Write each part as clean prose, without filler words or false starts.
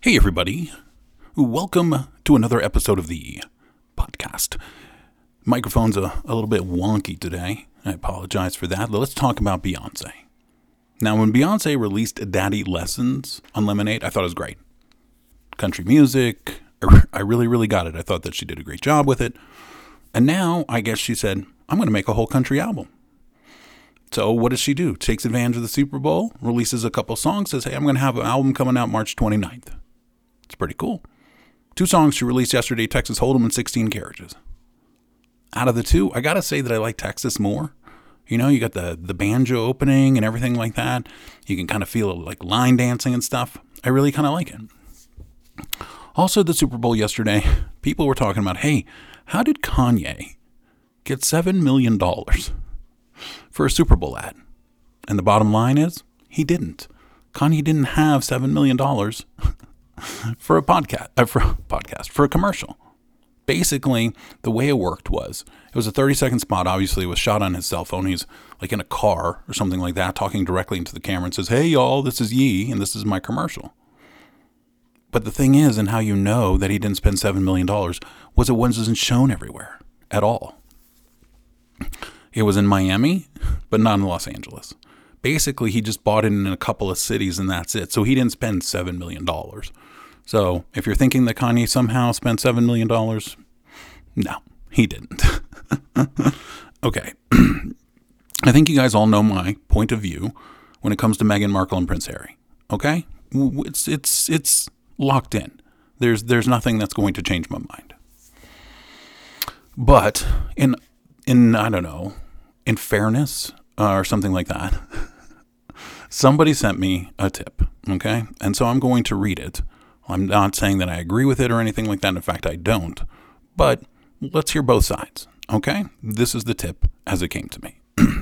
Hey, everybody. Welcome to another episode of the podcast. Microphone's a little bit wonky today. I apologize for that. Let's talk about Beyonce. Now, when Beyonce released Daddy Lessons on Lemonade, I thought it was great. Country music. I really got it. I thought that she did a great job with it. And now, I guess she said, I'm going to make a whole country album. So what does she do? Takes advantage of the Super Bowl, releases a couple songs, says, hey, I'm going to have an album coming out March 29th. It's pretty cool. 2 songs she released yesterday, Texas Hold'em and 16 Carriages. Out of the 2, I got to say that I like Texas more. You know, you got the banjo opening and everything like that. You can kind of feel like line dancing and stuff. I really kind of like it. Also, the Super Bowl yesterday, people were talking about, hey, how did Kanye get $7 million for a Super Bowl ad? And the bottom line is, he didn't. Kanye didn't have $7 million for a commercial. Basically, the way it worked was, it was a 30-second spot. Obviously, it was shot on his cell phone. He's like in a car or something like that, talking directly into the camera and says, hey, y'all, this is Yee, and this is my commercial. But the thing is, and how you know that he didn't spend $7 million, was it wasn't shown everywhere at all. It was in Miami, but not in Los Angeles. Basically, he just bought it in a couple of cities, and that's it. So he didn't spend $7 million. So if you're thinking that Kanye somehow spent $7 million, no, he didn't. Okay. I think you guys all know my point of view when it comes to Meghan Markle and Prince Harry. Okay? It's locked in. There's nothing that's going to change my mind. But in I don't know, in fairness or something like that, somebody sent me a tip, okay? And so I'm going to read it. I'm not saying that I agree with it or anything like that. In fact, I don't. But let's hear both sides, okay? This is the tip as it came to me.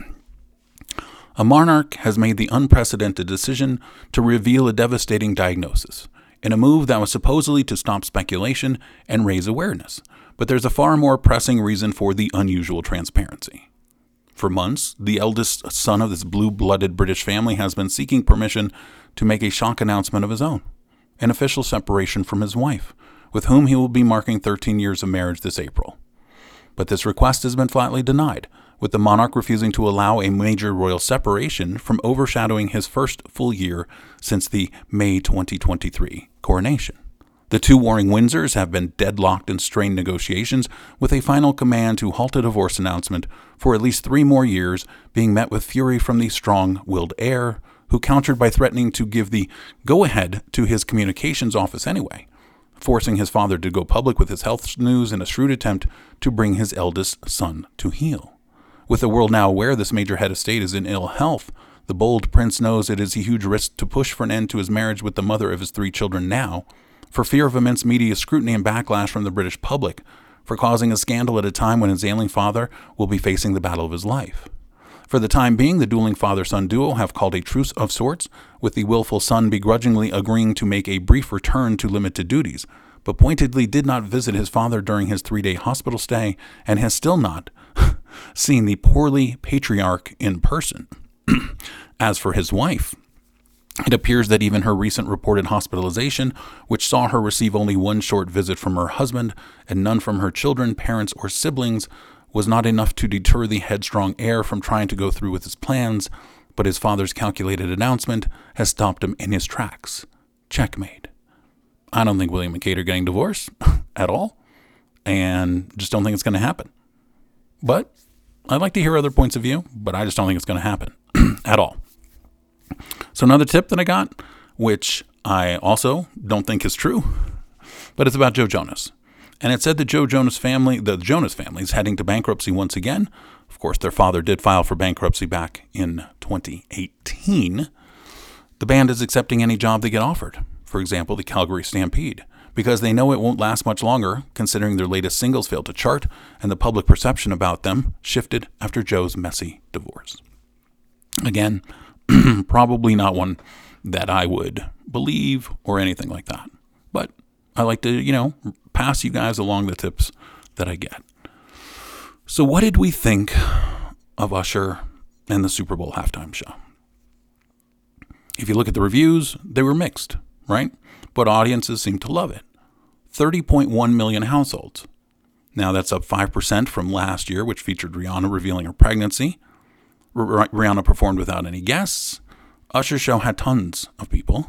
A monarch has made the unprecedented decision to reveal a devastating diagnosis in a move that was supposedly to stop speculation and raise awareness. But there's a far more pressing reason for the unusual transparency. For months, the eldest son of this blue-blooded British family has been seeking permission to make a shock announcement of his own, an official separation from his wife, with whom he will be marking 13 years of marriage this April. But this request has been flatly denied, with the monarch refusing to allow a major royal separation from overshadowing his first full year since the May 2023 coronation. The 2 warring Windsors have been deadlocked in strained negotiations, with a final command to halt a divorce announcement for at least 3 more years being met with fury from the strong-willed heir, who countered by threatening to give the go-ahead to his communications office anyway, forcing his father to go public with his health news in a shrewd attempt to bring his eldest son to heel. With the world now aware this major head of state is in ill health, the bold prince knows it is a huge risk to push for an end to his marriage with the mother of his 3 children now, for fear of immense media scrutiny and backlash from the British public, for causing a scandal at a time when his ailing father will be facing the battle of his life. For the time being, the dueling father-son duo have called a truce of sorts, with the willful son begrudgingly agreeing to make a brief return to limited duties, but pointedly did not visit his father during his 3-day hospital stay and has still not seen the poorly patriarch in person. As for his wife, it appears that even her recent reported hospitalization, which saw her receive only 1 short visit from her husband and none from her children, parents, or siblings, was not enough to deter the headstrong heir from trying to go through with his plans, but his father's calculated announcement has stopped him in his tracks. Checkmate. I don't think William and Kate are getting divorced at all, and just don't think it's going to happen. But I'd like to hear other points of view, but I just don't think it's going to happen at all. So another tip that I got, which I also don't think is true, but it's about Joe Jonas. And it said the Jonas family is heading to bankruptcy once again. Of course, their father did file for bankruptcy back in 2018. The band is accepting any job they get offered. For example, the Calgary Stampede, because they know it won't last much longer, considering their latest singles failed to chart and the public perception about them shifted after Joe's messy divorce. Again, probably not one that I would believe or anything like that. But I like to, pass you guys along the tips that I get. So what did we think of Usher and the Super Bowl halftime show? If you look at the reviews, they were mixed, right? but audiences seem to love it. 30.1 million households. Now that's up 5% from last year, which featured Rihanna revealing her pregnancy. Rihanna performed without any guests. Usher's show had tons of people.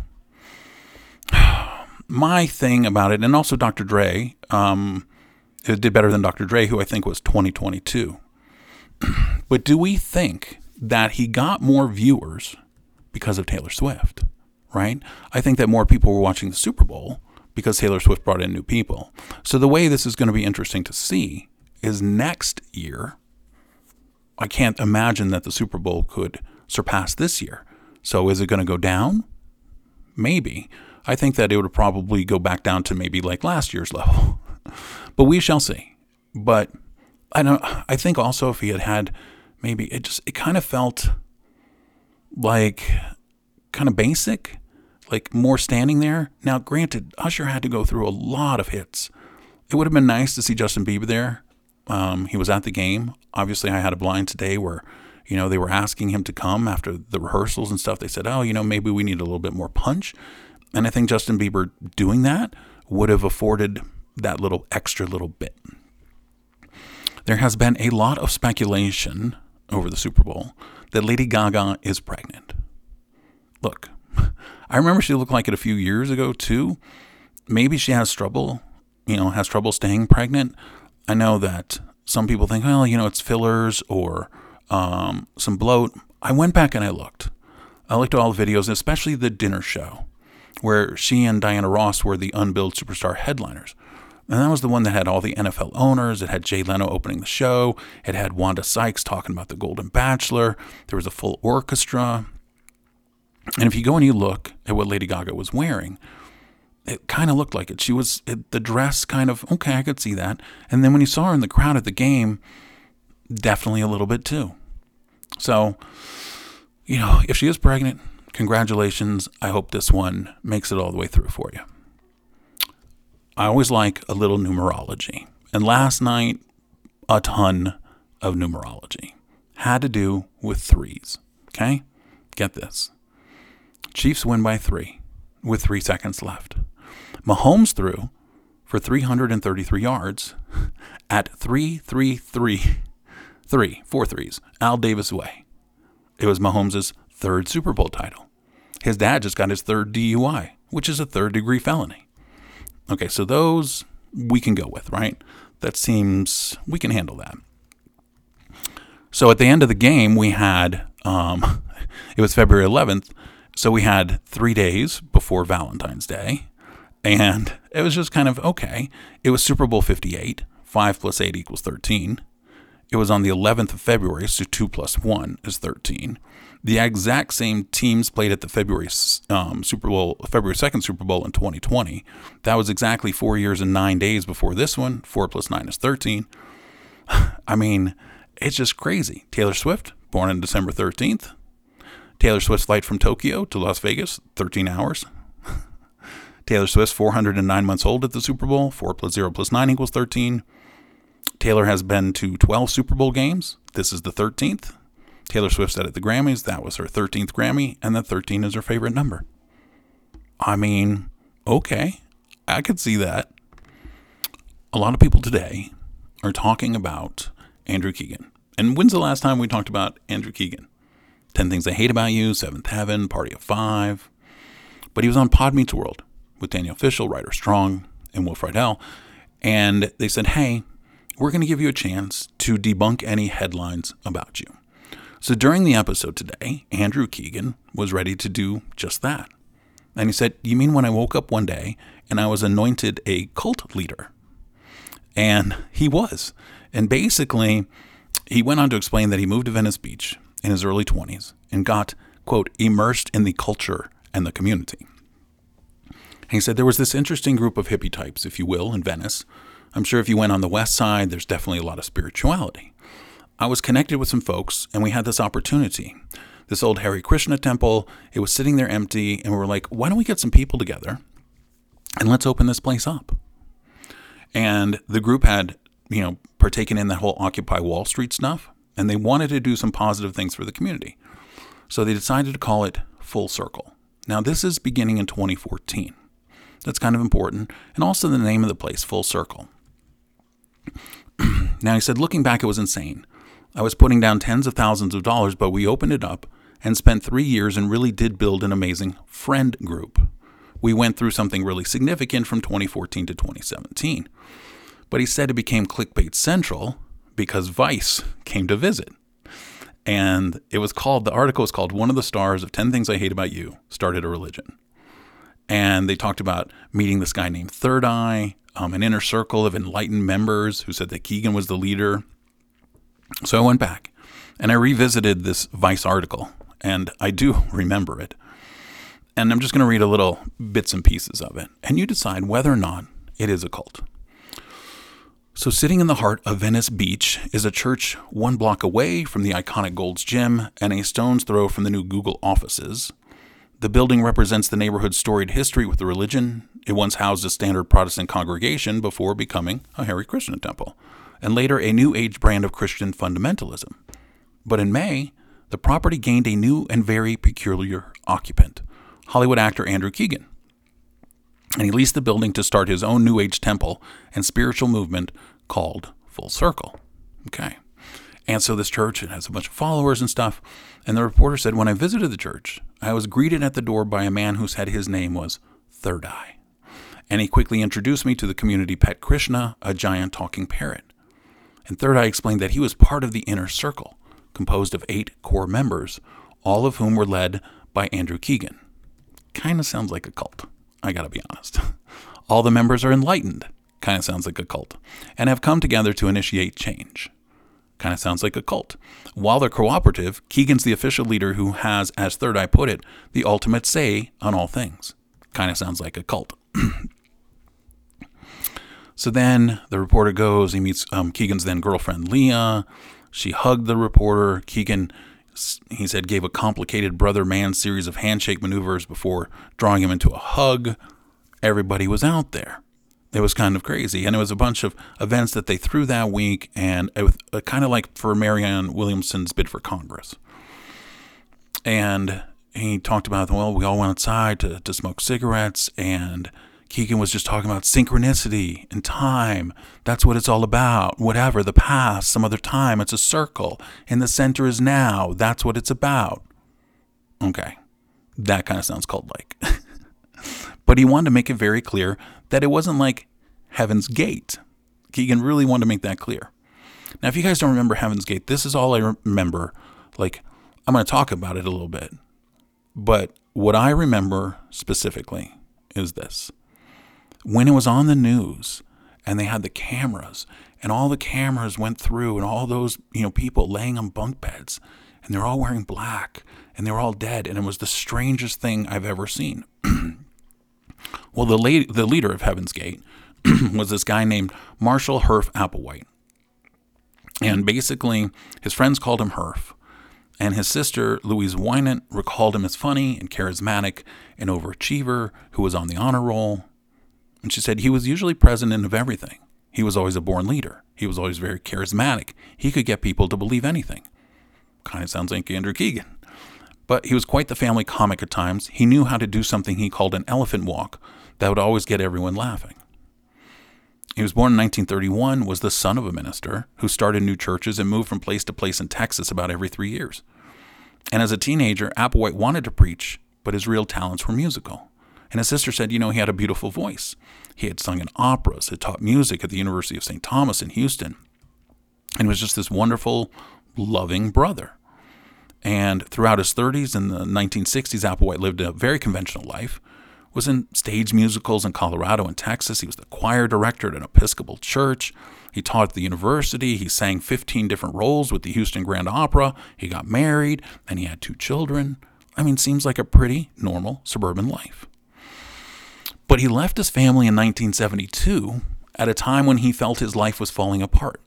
My thing about it, and also Dr. Dre, it did better than Dr. Dre, who I think was 2022. But do we think that he got more viewers because of Taylor Swift, right? I think that more people were watching the Super Bowl because Taylor Swift brought in new people. So the way this is going to be interesting to see is next year, I can't imagine that the Super Bowl could surpass this year. So is it going to go down? Maybe. I think that it would probably go back down to maybe like last year's level. But we shall see. But I think also if he had maybe it kind of felt like kind of basic, like more standing there. Now, granted, Usher had to go through a lot of hits. It would have been nice to see Justin Bieber there. He was at the game. Obviously, I had a blind today where, they were asking him to come after the rehearsals and stuff. They said, maybe we need a little bit more punch. And I think Justin Bieber doing that would have afforded that extra little bit. There has been a lot of speculation over the Super Bowl that Lady Gaga is pregnant. Look, I remember she looked like it a few years ago too. Maybe she has trouble staying pregnant. I know that some people think, it's fillers or some bloat. I went back and I looked at all the videos, especially the dinner show where she and Diana Ross were the unbilled superstar headliners. And that was the one that had all the NFL owners. It had Jay Leno opening the show. It had Wanda Sykes talking about the Golden Bachelor. There was a full orchestra. And if you go and you look at what Lady Gaga was wearing, it kind of looked like it. The dress kind of, okay, I could see that. And then when you saw her in the crowd at the game, definitely a little bit too. So, if she is pregnant, congratulations. I hope this one makes it all the way through for you. I always like a little numerology. And last night, a ton of numerology. Had to do with threes. Okay? Get this. Chiefs win by 3 with 3 seconds left. Mahomes threw for 333 yards at 3-3-3. 4 threes. Al Davis way. It was Mahomes' 3rd Super Bowl title. His dad just got his 3rd DUI, which is a 3rd-degree felony. Okay, so those we can go with, right? That seems, we can handle that. So at the end of the game, we had, it was February 11th, so we had 3 days before Valentine's Day, and it was just kind of, okay. It was Super Bowl 58, 5 plus 8 equals 13. It was on the 11th of February, so 2 plus 1 is 13. The exact same teams played at the February 2nd Super Bowl in 2020. That was exactly 4 years and 9 days before this one. 4 plus 9 is 13. I mean, it's just crazy. Taylor Swift, born on December 13th. Taylor Swift's flight from Tokyo to Las Vegas, 13 hours. Taylor Swift's 409 months old at the Super Bowl. 4 plus 0 plus 9 equals 13. Taylor has been to 12 Super Bowl games. This is the 13th. Taylor Swift said at the Grammys that was her 13th Grammy, and that 13 is her favorite number. I mean, okay, I could see that. A lot of people today are talking about Andrew Keegan. And when's the last time we talked about Andrew Keegan? 10 Things I Hate About You, Seventh Heaven, Party of Five. But he was on Pod Meets World with Danielle Fishel, Ryder Strong, and Wolf Rydell. And they said, hey, we're going to give you a chance to debunk any headlines about you. So during the episode today, Andrew Keegan was ready to do just that. And he said, you mean when I woke up one day and I was anointed a cult leader? And he was. And basically, he went on to explain that he moved to Venice Beach in his early 20s and got, quote, immersed in the culture and the community. And he said there was this interesting group of hippie types, if you will, in Venice. I'm sure if you went on the west side, there's definitely a lot of spirituality. I was connected with some folks, and we had this opportunity. This old Hare Krishna temple, it was sitting there empty, and we were like, why don't we get some people together, and let's open this place up? And the group had, partaken in that whole Occupy Wall Street stuff, and they wanted to do some positive things for the community. So they decided to call it Full Circle. Now, this is beginning in 2014. That's kind of important. And also the name of the place, Full Circle. Now, he said, looking back, it was insane. I was putting down tens of thousands of dollars, but we opened it up and spent 3 years and really did build an amazing friend group. We went through something really significant from 2014 to 2017. But he said it became clickbait central because Vice came to visit. And the article was called "One of the Stars of 10 Things I Hate About You Started a Religion." And they talked about meeting this guy named Third Eye, an inner circle of enlightened members who said that Keegan was the leader. So I went back and I revisited this Vice article, and I do remember it. And I'm just going to read a little bits and pieces of it, and you decide whether or not it is a cult. So sitting in the heart of Venice Beach is a church 1 block away from the iconic Gold's Gym and a stone's throw from the new Google offices. The building represents the neighborhood's storied history with the religion. It once housed a standard Protestant congregation before becoming a Hare Krishna temple, and later a new age brand of Christian fundamentalism. But in May, the property gained a new and very peculiar occupant, Hollywood actor Andrew Keegan. And he leased the building to start his own new age temple and spiritual movement called Full Circle. Okay. And so this church, it has a bunch of followers and stuff. And the reporter said, when I visited the church, I was greeted at the door by a man who said his name was Third Eye. And he quickly introduced me to the community pet Krishna, a giant talking parrot. And Third Eye explained that he was part of the inner circle, composed of 8 core members, all of whom were led by Andrew Keegan. Kind of sounds like a cult, I gotta be honest. All the members are enlightened, kind of sounds like a cult, and have come together to initiate change. Kind of sounds like a cult. While they're cooperative, Keegan's the official leader who has, as Third Eye put it, the ultimate say on all things. Kind of sounds like a cult. So then the reporter goes, he meets Keegan's then girlfriend, Leah. She hugged the reporter. Keegan, he said, gave a complicated brother-man series of handshake maneuvers before drawing him into a hug. Everybody was out there. It was kind of crazy. And it was a bunch of events that they threw that week, and it was kind of like for Marianne Williamson's bid for Congress. And he talked about, well, we all went outside to smoke cigarettes, and Keegan was just talking about synchronicity and time. That's what it's all about. Whatever, the past, some other time, it's a circle. And the center is now. That's what it's about. Okay, that kind of sounds cult-like. But he wanted to make it very clear that it wasn't like Heaven's Gate. Keegan really wanted to make that clear. Now, if you guys don't remember Heaven's Gate, this is all I remember. Like, I'm going to talk about it a little bit. But what I remember specifically is this. When it was on the news and they had the cameras and all the cameras went through and all those, people laying on bunk beds and they're all wearing black and they were all dead. And it was the strangest thing I've ever seen. Well, the leader of Heaven's Gate was this guy named Marshall Herff Applewhite. And basically, his friends called him Herff. And his sister, Louise Wynant, recalled him as funny and charismatic, an overachiever who was on the honor roll. And she said he was usually president of everything. He was always a born leader. He was always very charismatic. He could get people to believe anything. Kind of sounds like Andrew Keegan. But he was quite the family comic at times. He knew how to do something he called an elephant walk that would always get everyone laughing. He was born in 1931, was the son of a minister who started new churches and moved from place to place in Texas about every 3 years. And as a teenager, Applewhite wanted to preach, but his real talents were musical. And his sister said, he had a beautiful voice. He had sung in operas, had taught music at the University of St. Thomas in Houston, and was just this wonderful, loving brother. And throughout his 30s and the 1960s, Applewhite lived a very conventional life, was in stage musicals in Colorado and Texas. He was the choir director at an Episcopal church. He taught at the university. He sang 15 different roles with the Houston Grand Opera. He got married, and he had 2 children. Seems like a pretty normal suburban life. But he left his family in 1972 at a time when he felt his life was falling apart.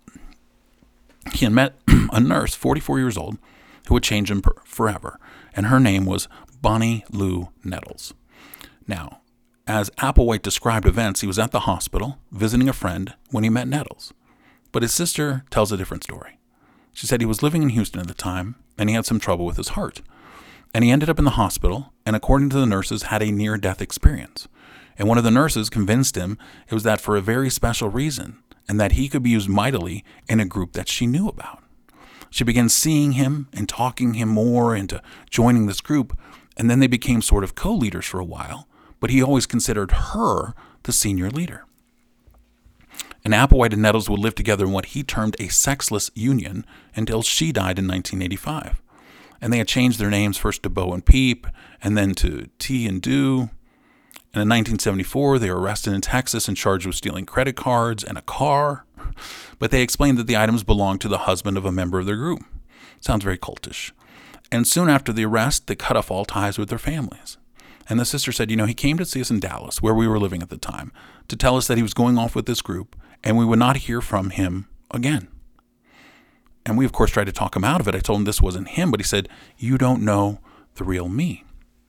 He had met a nurse, 44 years old, who would change him forever, and her name was Bonnie Lou Nettles. Now, as Applewhite described events, he was at the hospital visiting a friend when he met Nettles. But his sister tells a different story. She said he was living in Houston at the time, and he had some trouble with his heart. And he ended up in the hospital, and according to the nurses, had a near-death experience. And one of the nurses convinced him it was that for a very special reason, and that he could be used mightily in a group that she knew about. She began seeing him and talking him more into joining this group, and then they became sort of co-leaders for a while, but he always considered her the senior leader. And Applewhite and Nettles would live together in what he termed a sexless union until she died in 1985. And they had changed their names first to Bo and Peep, and then to T and Do. And in 1974, they were arrested in Texas and charged with stealing credit cards and a car. But they explained that the items belonged to the husband of a member of their group. Sounds very cultish. And soon after the arrest, they cut off all ties with their families. And the sister said, he came to see us in Dallas, where we were living at the time, to tell us that he was going off with this group, and we would not hear from him again. And we, of course, tried to talk him out of it. I told him this wasn't him, but he said, you don't know the real me.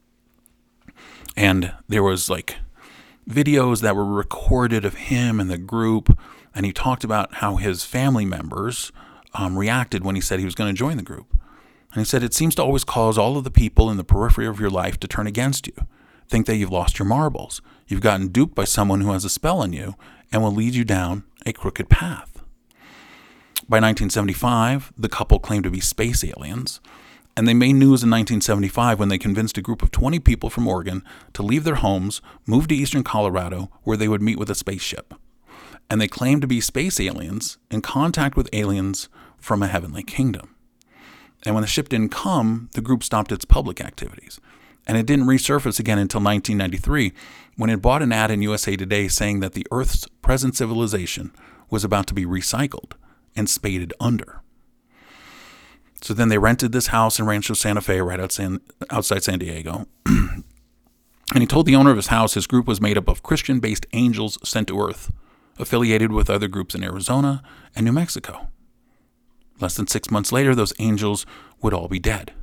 And there was videos that were recorded of him and the group, and he talked about how his family members reacted when he said he was going to join the group. And he said, it seems to always cause all of the people in the periphery of your life to turn against you, think that you've lost your marbles. You've gotten duped by someone who has a spell on you and will lead you down a crooked path. By 1975, the couple claimed to be space aliens, and they made news in 1975 when they convinced a group of 20 people from Oregon to leave their homes, move to eastern Colorado, where they would meet with a spaceship. And they claimed to be space aliens in contact with aliens from a heavenly kingdom. And when the ship didn't come, the group stopped its public activities. And it didn't resurface again until 1993, when it bought an ad in USA Today saying that the Earth's present civilization was about to be recycled and spaded under. So then they rented this house in Rancho Santa Fe right outside San Diego. And he told the owner of his house his group was made up of Christian-based angels sent to Earth, affiliated with other groups in Arizona and New Mexico. Less than 6 months later, those angels would all be dead.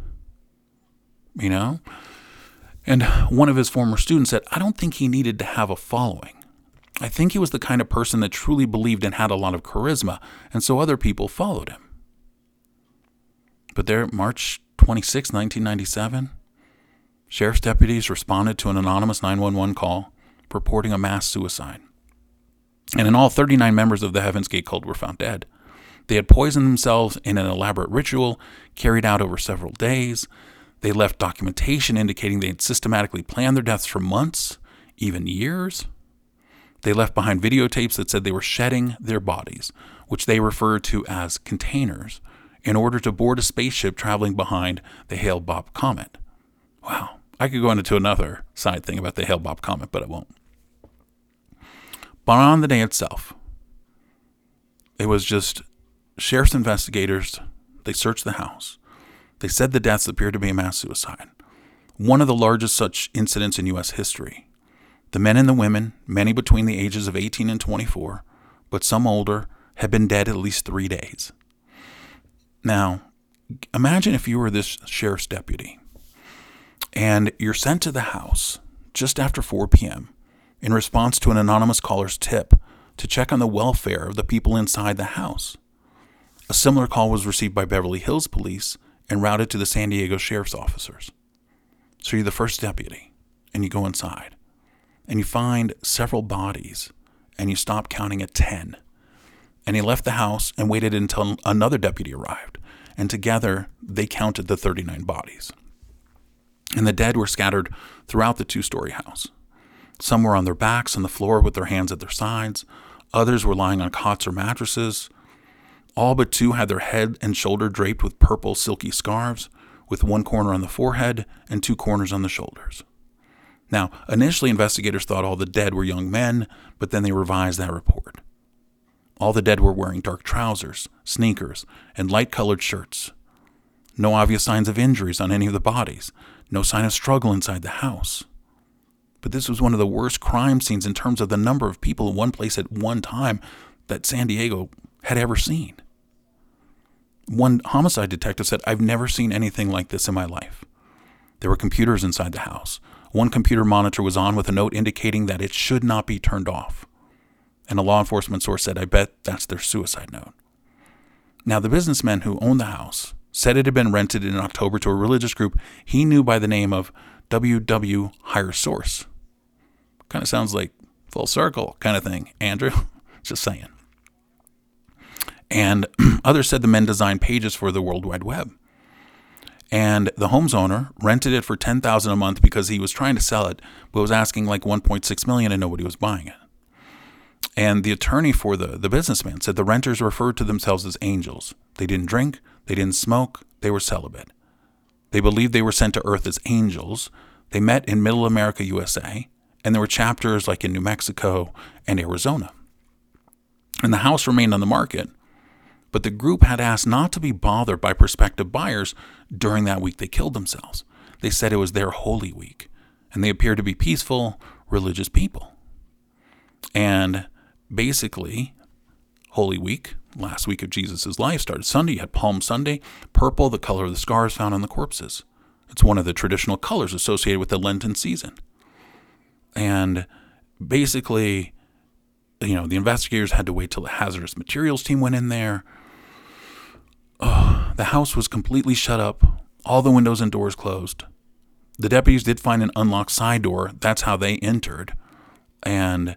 And one of his former students said, I don't think he needed to have a following. I think he was the kind of person that truly believed and had a lot of charisma, and so other people followed him. But there, March 26, 1997, sheriff's deputies responded to an anonymous 911 call reporting a mass suicide. And in all, 39 members of the Heaven's Gate cult were found dead. They had poisoned themselves in an elaborate ritual carried out over several days. They left documentation indicating they had systematically planned their deaths for months, even years. They left behind videotapes that said they were shedding their bodies, which they referred to as containers, in order to board a spaceship traveling behind the Hale-Bopp comet. Wow, I could go into another side thing about the Hale-Bopp comet, but I won't. But on the day itself, it was just sheriff's investigators. They searched the house. They said the deaths appeared to be a mass suicide, one of the largest such incidents in U.S. history. The men and the women, many between the ages of 18 and 24, but some older, had been dead at least 3 days. Now, imagine if you were this sheriff's deputy, and you're sent to the house just after 4 p.m. in response to an anonymous caller's tip to check on the welfare of the people inside the house. A similar call was received by Beverly Hills Police and routed to the San Diego Sheriff's officers. So you're the first deputy, and you go inside, and you find several bodies, and you stop counting at 10. And he left the house and waited until another deputy arrived, and together they counted the 39 bodies. And the dead were scattered throughout the 2-story house. Some were on their backs on the floor with their hands at their sides. Others were lying on cots or mattresses. All but 2 had their head and shoulder draped with purple silky scarves, with 1 corner on the forehead and 2 corners on the shoulders. Now, initially investigators thought all the dead were young men, but then they revised that report. All the dead were wearing dark trousers, sneakers, and light-colored shirts. No obvious signs of injuries on any of the bodies. No sign of struggle inside the house. But this was one of the worst crime scenes in terms of the number of people in one place at one time that San Diego had ever seen. One homicide detective said, I've never seen anything like this in my life. There were computers inside the house. One computer monitor was on with a note indicating that it should not be turned off. And a law enforcement source said, I bet that's their suicide note. Now, the businessman who owned the house said it had been rented in October to a religious group he knew by the name of WW Higher Source. Kind of sounds like full circle kind of thing, Andrew. Just saying. And others said the men designed pages for the World Wide Web. And the home's owner rented it for $10,000 a month because he was trying to sell it, but was asking like $1.6 million and nobody was buying it. And the attorney for the businessman said the renters referred to themselves as angels. They didn't drink, they didn't smoke, they were celibate. They believed they were sent to Earth as angels. They met in Middle America, USA, and there were chapters like in New Mexico and Arizona. And the house remained on the market, but the group had asked not to be bothered by prospective buyers during that week they killed themselves. They said it was their holy week, and they appeared to be peaceful, religious people. And basically, Holy Week, last week of Jesus' life, started Sunday. You had Palm Sunday, purple, the color of the scars found on the corpses. It's one of the traditional colors associated with the Lenten season. And basically, the investigators had to wait till the hazardous materials team went in there. The house was completely shut up. All the windows and doors closed. The deputies did find an unlocked side door. That's how they entered. And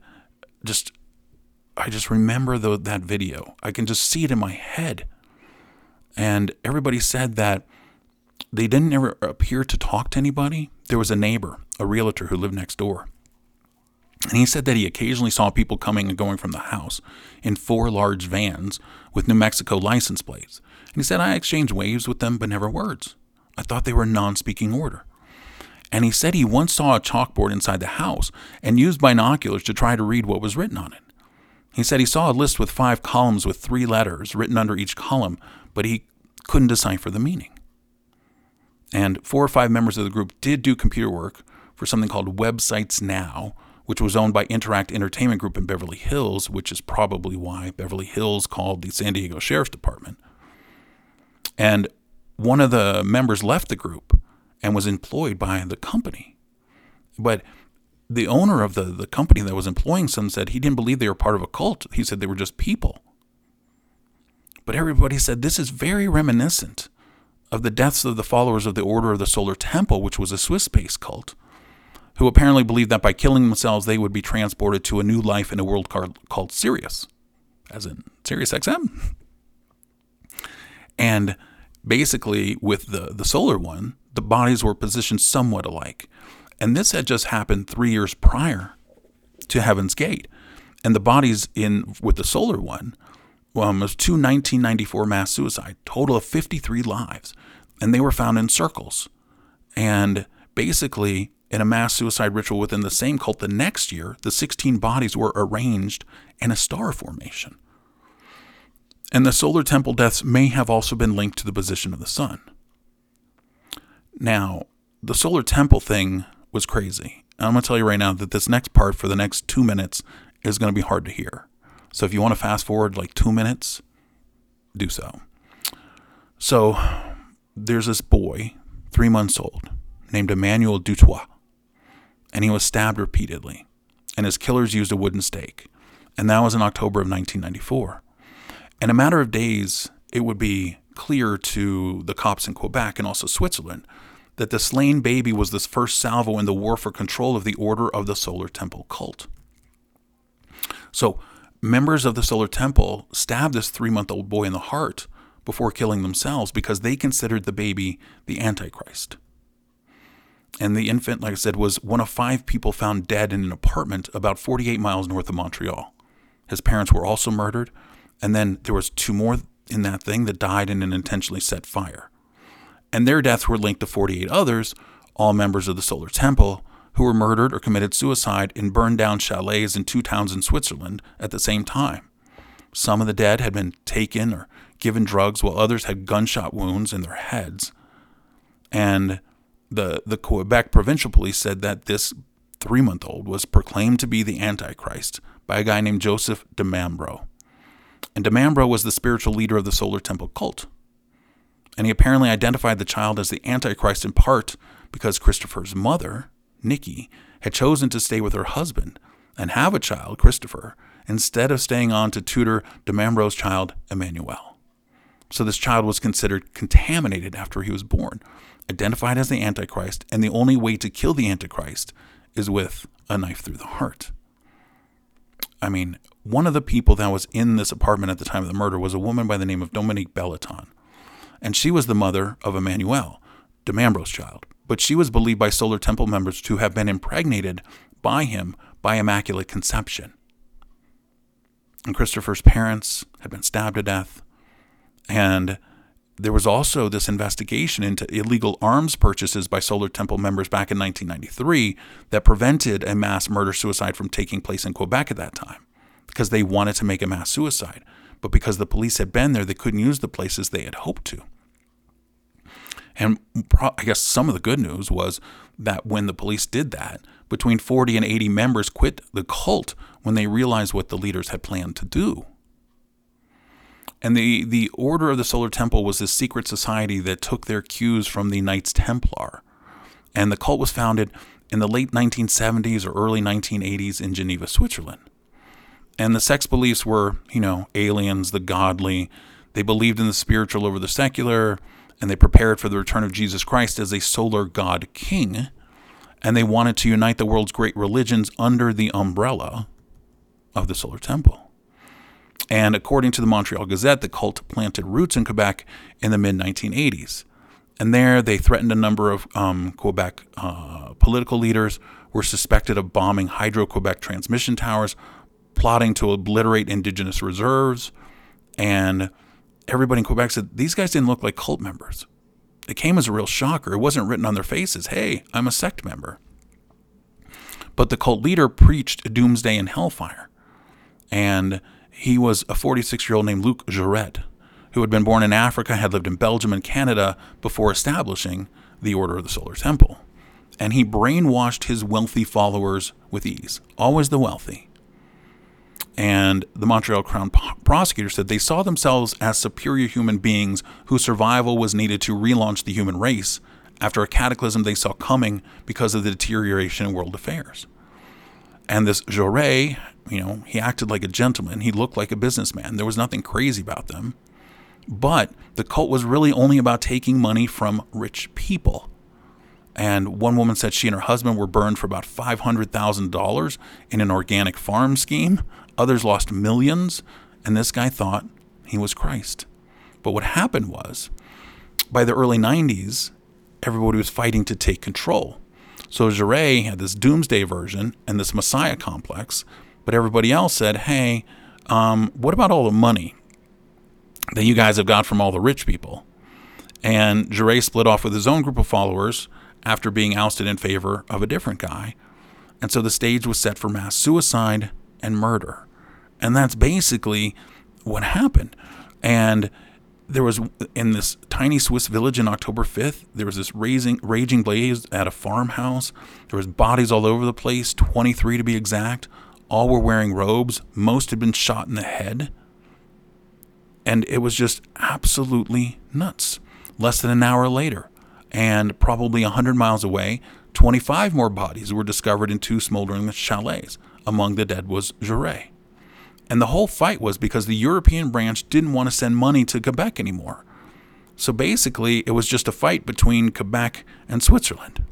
I just remember that video. I can just see it in my head. And everybody said that they didn't ever appear to talk to anybody. There was a neighbor, a realtor who lived next door. And he said that he occasionally saw people coming and going from the house in 4 large vans with New Mexico license plates. And he said, I exchanged waves with them, but never words. I thought they were non-speaking order. And he said he once saw a chalkboard inside the house and used binoculars to try to read what was written on it. He said he saw a list with 5 columns with 3 letters written under each column, but he couldn't decipher the meaning. And 4 or 5 members of the group did do computer work for something called Websites Now, which was owned by Interact Entertainment Group in Beverly Hills, which is probably why Beverly Hills called the San Diego Sheriff's Department. And one of the members left the group and was employed by the company. But the owner of the company that was employing some said he didn't believe they were part of a cult. He said they were just people. But everybody said this is very reminiscent of the deaths of the followers of the Order of the Solar Temple, which was a Swiss-based cult, who apparently believed that by killing themselves, they would be transported to a new life in a world called Sirius, as in Sirius XM. And basically, with the solar one, the bodies were positioned somewhat alike. And this had just happened 3 years prior to Heaven's Gate. And the bodies with the solar one was 2 1994 mass suicide, total of 53 lives. And they were found in circles. And basically, in a mass suicide ritual within the same cult the next year, the 16 bodies were arranged in a star formation. And the solar temple deaths may have also been linked to the position of the sun. Now, the solar temple thing was crazy. And I'm going to tell you right now that this next part for the next 2 minutes is going to be hard to hear. So if you want to fast forward like 2 minutes, do so. So there's this boy, 3 months old, named Emmanuel Dutoit. And he was stabbed repeatedly. And his killers used a wooden stake. And that was in October of 1994. In a matter of days, it would be clear to the cops in Quebec and also Switzerland that the slain baby was the first salvo in the war for control of the Order of the Solar Temple cult. So, members of the Solar Temple stabbed this 3-month-old boy in the heart before killing themselves because they considered the baby the Antichrist. And the infant, like I said, was one of 5 people found dead in an apartment about 48 miles north of Montreal. His parents were also murdered, and then there was 2 more in that thing that died in an intentionally set fire. And their deaths were linked to 48 others, all members of the Solar Temple, who were murdered or committed suicide in burned down chalets in 2 towns in Switzerland at the same time. Some of the dead had been taken or given drugs, while others had gunshot wounds in their heads. And the Quebec provincial police said that this 3-month-old was proclaimed to be the Antichrist by a guy named Joseph Demambro. And Demambro was the spiritual leader of the Solar Temple cult. And he apparently identified the child as the Antichrist in part because Christopher's mother, Nikki, had chosen to stay with her husband and have a child, Christopher, instead of staying on to tutor Demambro's child, Emmanuel. So this child was considered contaminated after he was born, identified as the Antichrist, and the only way to kill the Antichrist is with a knife through the heart. I mean, one of the people that was in this apartment at the time of the murder was a woman by the name of Dominique Belleton. And she was the mother of Emmanuel, DeMambro's child. But she was believed by Solar Temple members to have been impregnated by him by Immaculate Conception. And Christopher's parents had been stabbed to death. And there was also this investigation into illegal arms purchases by Solar Temple members back in 1993 that prevented a mass murder-suicide from taking place in Quebec at that time because they wanted to make a mass suicide. But because the police had been there, they couldn't use the places they had hoped to. And I guess some of the good news was that when the police did that, between 40 and 80 members quit the cult when they realized what the leaders had planned to do. And the Order of the Solar Temple was this secret society that took their cues from the Knights Templar. And the cult was founded in the late 1970s or early 1980s in Geneva, Switzerland. And the sex beliefs were, aliens, the godly. They believed in the spiritual over the secular, and they prepared for the return of Jesus Christ as a solar god king. And they wanted to unite the world's great religions under the umbrella of the Solar Temple. And according to the Montreal Gazette, the cult planted roots in Quebec in the mid-1980s. And there they threatened a number of Quebec political leaders, were suspected of bombing Hydro-Quebec transmission towers, plotting to obliterate indigenous reserves. And everybody in Quebec said, these guys didn't look like cult members. It came as a real shocker. It wasn't written on their faces, hey, I'm a sect member. But the cult leader preached doomsday and hellfire. And he was a 46-year-old named Luc Jouret, who had been born in Africa, had lived in Belgium and Canada before establishing the Order of the Solar Temple. And he brainwashed his wealthy followers with ease, always the wealthy. And the Montreal Crown prosecutor said they saw themselves as superior human beings whose survival was needed to relaunch the human race after a cataclysm they saw coming because of the deterioration in world affairs. And this Jouret, he acted like a gentleman. He looked like a businessman. There was nothing crazy about them. But the cult was really only about taking money from rich people. And one woman said she and her husband were burned for about $500,000 in an organic farm scheme. Others lost millions. And this guy thought he was Christ. But what happened was, by the early 90s, everybody was fighting to take control. So Jouret had this doomsday version and this Messiah complex, but everybody else said, hey, what about all the money that you guys have got from all the rich people? And Jouret split off with his own group of followers after being ousted in favor of a different guy. And so the stage was set for mass suicide and murder. And that's basically what happened. And there was, in this tiny Swiss village on October 5th, there was this raging blaze at a farmhouse. There was bodies all over the place, 23 to be exact. All were wearing robes. Most had been shot in the head. And it was just absolutely nuts. Less than an hour later, and probably 100 miles away, 25 more bodies were discovered in 2 smoldering chalets. Among the dead was Jouret. And the whole fight was because the European branch didn't want to send money to Quebec anymore. So basically, it was just a fight between Quebec and Switzerland.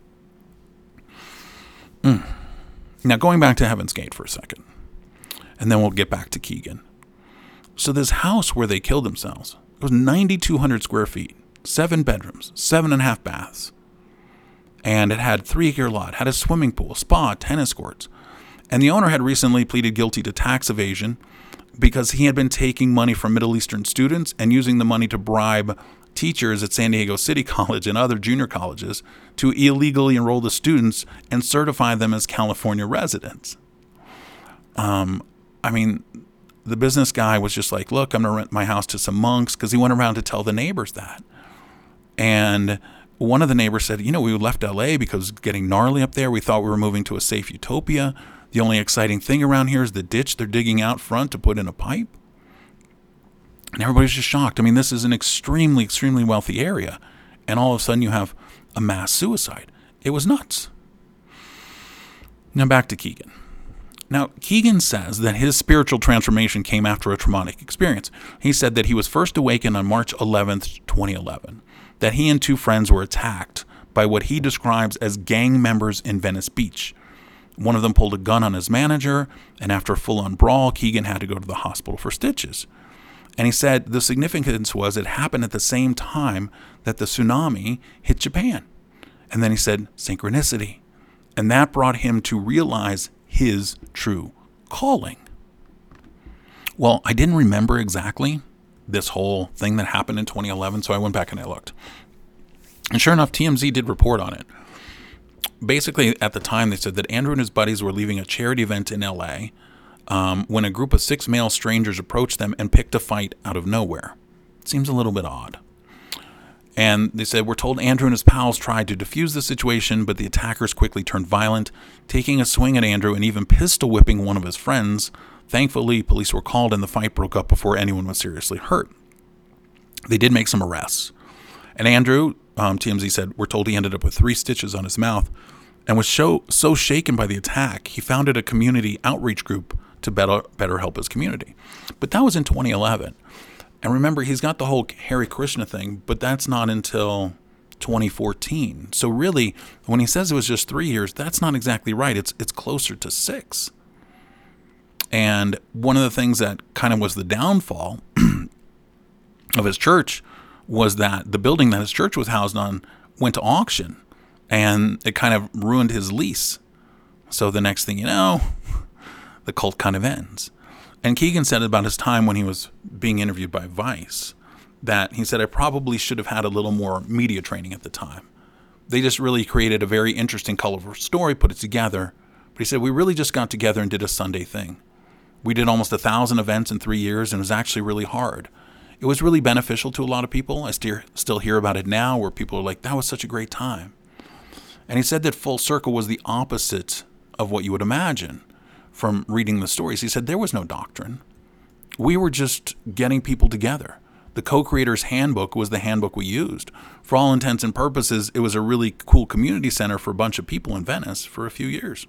Now, going back to Heaven's Gate for a second, and then we'll get back to Keegan. So this house where they killed themselves, it was 9,200 square feet, 7 bedrooms, 7.5 baths. And it had 3-acre lot, had a swimming pool, spa, tennis courts. And the owner had recently pleaded guilty to tax evasion because he had been taking money from Middle Eastern students and using the money to bribe teachers at San Diego City College and other junior colleges to illegally enroll the students and certify them as California residents. The business guy was just like, look, I'm going to rent my house to some monks, because he went around to tell the neighbors that. And one of the neighbors said, we left LA because it was getting gnarly up there. We thought we were moving to a safe utopia. The only exciting thing around here is the ditch they're digging out front to put in a pipe. And everybody's just shocked. This is an extremely, extremely wealthy area. And all of a sudden you have a mass suicide. It was nuts. Now back to Keegan. Now, Keegan says that his spiritual transformation came after a traumatic experience. He said that he was first awakened on March 11th, 2011, that he and 2 friends were attacked by what he describes as gang members in Venice Beach. One of them pulled a gun on his manager, and after a full-on brawl, Keegan had to go to the hospital for stitches. And he said the significance was it happened at the same time that the tsunami hit Japan. And then he said synchronicity. And that brought him to realize his true calling. Well, I didn't remember exactly this whole thing that happened in 2011, so I went back and I looked. And sure enough, TMZ did report on it. Basically, at the time, they said that Andrew and his buddies were leaving a charity event in L.A. When a group of 6 male strangers approached them and picked a fight out of nowhere. Seems a little bit odd. And they said, we're told Andrew and his pals tried to defuse the situation, but the attackers quickly turned violent, taking a swing at Andrew and even pistol whipping one of his friends. Thankfully, police were called and the fight broke up before anyone was seriously hurt. They did make some arrests. And Andrew, TMZ said, we're told he ended up with 3 stitches on his mouth and was so shaken by the attack, he founded a community outreach group to better help his community. But that was in 2011. And remember, he's got the whole Hare Krishna thing, but that's not until 2014. So really, when he says it was just 3 years, that's not exactly right. It's closer to 6. And one of the things that kind of was the downfall of his church was that the building that his church was housed on went to auction, and it kind of ruined his lease. So the next thing you know, the cult kind of ends. And Keegan said about his time when he was being interviewed by Vice that he said, I probably should have had a little more media training at the time. They just really created a very interesting, colorful story, put it together. But he said, we really just got together and did a Sunday thing. We did almost 1,000 events in 3 years, and it was actually really hard. It was really beneficial to a lot of people. I still hear about it now where people are like, that was such a great time. And he said that Full Circle was the opposite of what you would imagine from reading the stories. He said there was no doctrine. We were just getting people together. The co-creator's handbook was the handbook we used. For all intents and purposes, it was a really cool community center for a bunch of people in Venice for a few years.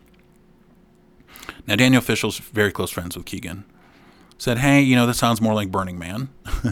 Now, Daniel Fishel's very close friends with Keegan. Said, hey, this sounds more like Burning Man.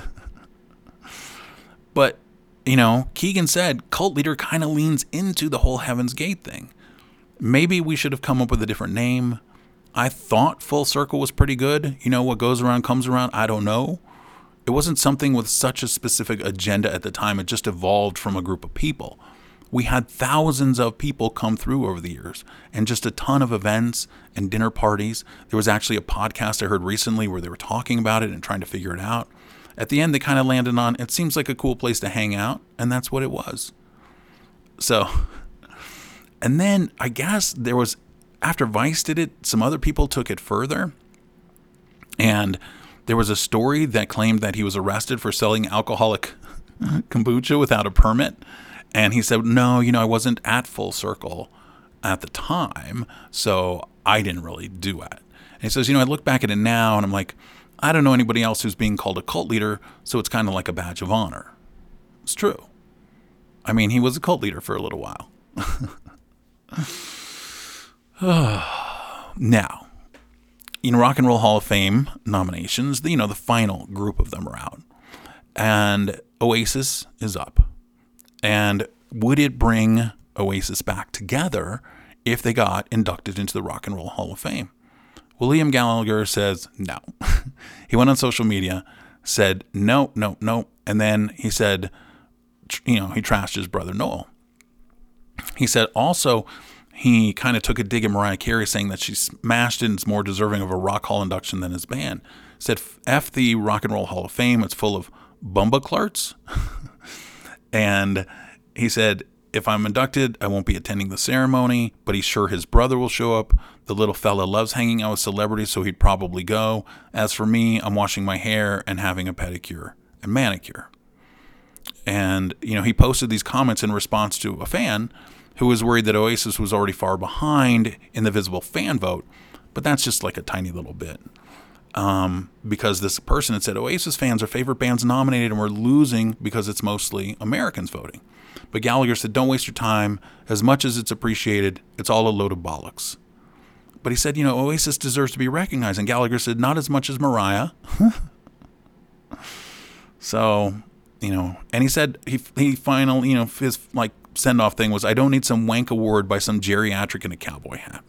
But, Keegan said cult leader kind of leans into the whole Heaven's Gate thing. Maybe we should have come up with a different name. I thought Full Circle was pretty good. What goes around comes around. I don't know. It wasn't something with such a specific agenda at the time. It just evolved from a group of people. We had thousands of people come through over the years and just a ton of events and dinner parties. There was actually a podcast I heard recently where they were talking about it and trying to figure it out. At the end, they kind of landed on, it seems like a cool place to hang out, and that's what it was. So, and then I guess there was, after Vice did it, some other people took it further. And there was a story that claimed that he was arrested for selling alcoholic kombucha without a permit. And he said, no, I wasn't at Full Circle at the time, so I didn't really do it. And he says, I look back at it now and I'm like, I don't know anybody else who's being called a cult leader, so it's kind of like a badge of honor. It's true. I mean, he was a cult leader for a little while. Now, in Rock and Roll Hall of Fame nominations, the final group of them are out. And Oasis is up. And would it bring Oasis back together if they got inducted into the Rock and Roll Hall of Fame? Well, Liam Gallagher says no. He went on social media, said no. And then he said, he trashed his brother Noel. He said also he kind of took a dig at Mariah Carey, saying that she smashed it and is more deserving of a Rock Hall induction than his band. Said, F the Rock and Roll Hall of Fame. It's full of bumbaclarts. And he said, if I'm inducted, I won't be attending the ceremony, but he's sure his brother will show up. The little fella loves hanging out with celebrities, so he'd probably go. As for me, I'm washing my hair and having a pedicure and manicure. And, he posted these comments in response to a fan who was worried that Oasis was already far behind in the visible fan vote. But that's just like a tiny little bit. Because this person had said Oasis fans are favorite bands nominated and we're losing because it's mostly Americans voting. But Gallagher said, don't waste your time. As much as it's appreciated, it's all a load of bollocks. But he said, Oasis deserves to be recognized. And Gallagher said, not as much as Mariah. So, and he said he finally, his send-off thing was, I don't need some wank award by some geriatric in a cowboy hat.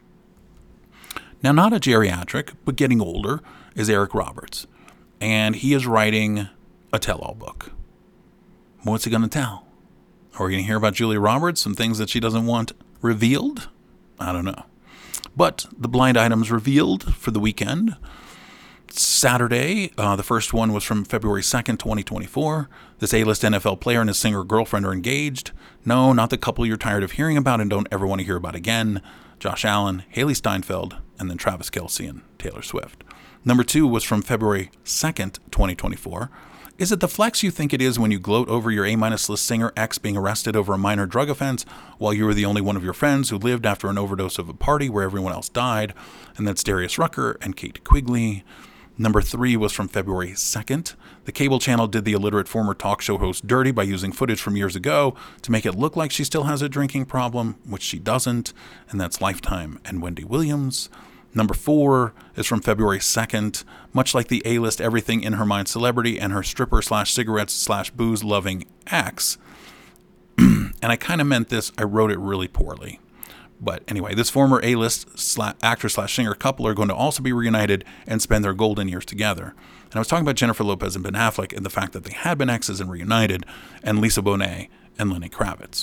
Now, not a geriatric, but getting older, is Eric Roberts. And he is writing a tell-all book. What's he going to tell? Are we going to hear about Julia Roberts, some things that she doesn't want revealed? I don't know. But the blind items revealed for the weekend. Saturday, the first one was from February 2nd, 2024. This A-list NFL player and his singer girlfriend are engaged. No, not the couple you're tired of hearing about and don't ever want to hear about again. Josh Allen, Haley Steinfeld, and then Travis Kelce and Taylor Swift. Number 2 was from February 2nd, 2024. Is it the flex you think it is when you gloat over your A-minus list singer ex being arrested over a minor drug offense while you were the only one of your friends who lived after an overdose of a party where everyone else died? And that's Darius Rucker and Kate Quigley. Number 3 was from February 2nd. The cable channel did the illiterate former talk show host dirty by using footage from years ago to make it look like she still has a drinking problem, which she doesn't, and that's Lifetime and Wendy Williams. Number 4 is from February 2nd. Much like the A-list everything in her mind celebrity and her stripper/cigarettes/booze-loving ex, and I kind of meant this, I wrote it really poorly. But anyway, this former A-list actor/singer couple are going to also be reunited and spend their golden years together. And I was talking about Jennifer Lopez and Ben Affleck and the fact that they had been exes and reunited, and Lisa Bonet and Lenny Kravitz.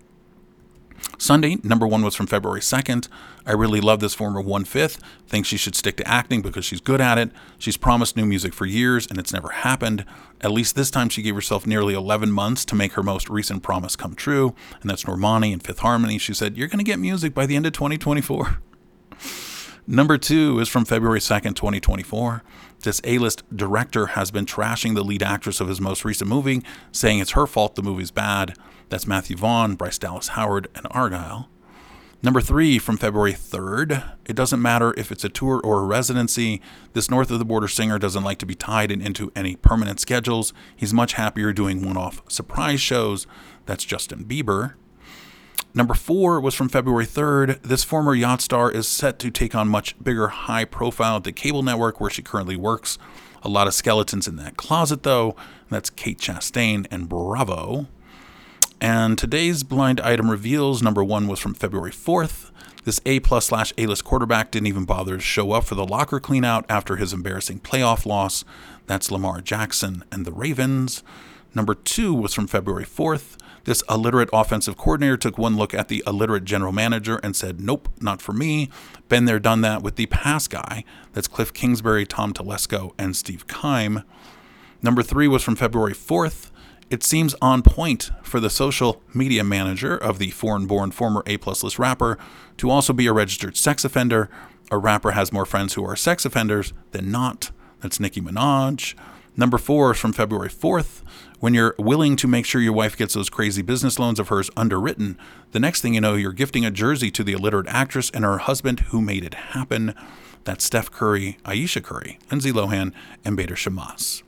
Sunday, number 1 was from February 2nd. I really love this former 1/5. Think she should stick to acting because she's good at it. She's promised new music for years, and it's never happened. At least this time she gave herself nearly 11 months to make her most recent promise come true, and that's Normani and Fifth Harmony. She said, you're going to get music by the end of 2024. Number 2 is from February 2nd, 2024. This A-list director has been trashing the lead actress of his most recent movie, saying it's her fault the movie's bad. That's Matthew Vaughn, Bryce Dallas Howard, and Argyle. Number 3 from February 3rd. It doesn't matter if it's a tour or a residency. This north-of-the-border singer doesn't like to be tied into any permanent schedules. He's much happier doing one-off surprise shows. That's Justin Bieber. Number 4 was from February 3rd. This former yacht star is set to take on much bigger high profile at the cable network where she currently works. A lot of skeletons in that closet, though. That's Kate Chastain and Bravo. And today's blind item reveals, number 1 was from February 4th. This A+/A-list quarterback didn't even bother to show up for the locker cleanout after his embarrassing playoff loss. That's Lamar Jackson and the Ravens. Number 2 was from February 4th. This illiterate offensive coordinator took one look at the illiterate general manager and said, nope, not for me. Been there, done that with the pass guy. That's Cliff Kingsbury, Tom Telesco, and Steve Keim. Number 3 was from February 4th. It seems on point for the social media manager of the foreign-born former A+list rapper to also be a registered sex offender. A rapper has more friends who are sex offenders than not. That's Nicki Minaj. Number 4 is from February 4th. When you're willing to make sure your wife gets those crazy business loans of hers underwritten, the next thing you know, you're gifting a jersey to the illiterate actress and her husband who made it happen. That's Steph Curry, Ayesha Curry, Lindsay Lohan, and Bader Shammas.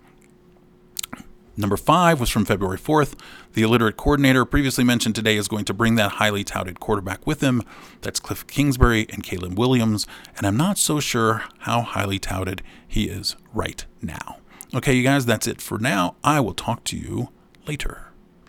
Number 5 was from February 4th. The illiterate coordinator previously mentioned today is going to bring that highly touted quarterback with him. That's Cliff Kingsbury and Caleb Williams. And I'm not so sure how highly touted he is right now. Okay, you guys, that's it for now. I will talk to you later.